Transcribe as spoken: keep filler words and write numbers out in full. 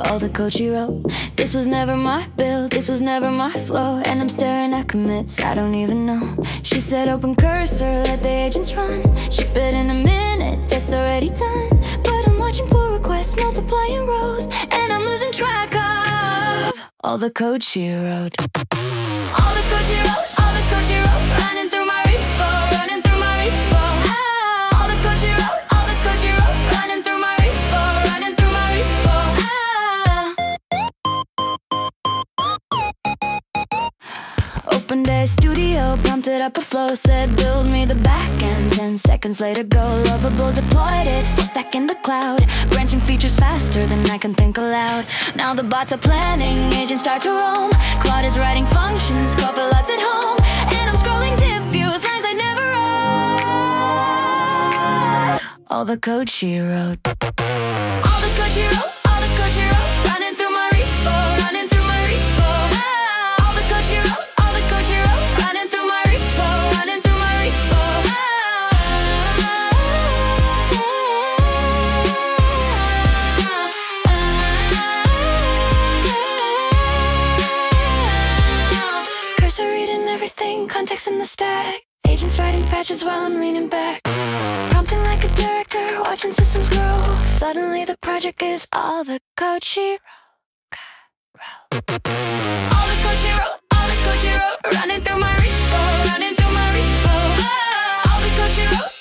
all the code she wrote. This was never my build, this was never my flow, and I'm staring at commits I don't even know. She said open cursor, let the agents run. Ship it in a minute, test already done. But I'm watching pull requests, multiplying rows, and I'm losing track of all the code she wrote. All the code she wrote, all the code she wrote, running through my repo, running through my repo. Ah, all the code she wrote, all the code she wrote, running through my repo, running through my repo. Ah. Opened a studio, prompted up a flow, said build me the backend. Ten seconds later, go lovable, deployed it, full stack in the cloud, branching features faster than I can think aloud. Now the bots are planning, agents start to roam. Claude is writing functions, Copilot's at home, and I'm scrolling div views, lines I never wrote. All the code she wrote. All the code she wrote, all the code she wrote, running through my repo, running through my repo. Ah, all the code she wrote, all the code she wrote, running through my repo, running through my repo. Ah. Cursor reading everything, context in the stack. Agents writing patches while I'm leaning back, prompting like a director, watching systems grow. Suddenly the project is all the code she wrote. All the code she wrote, all the code she wrote, running through my repo, running through my repo. Ah, all the code she wrote,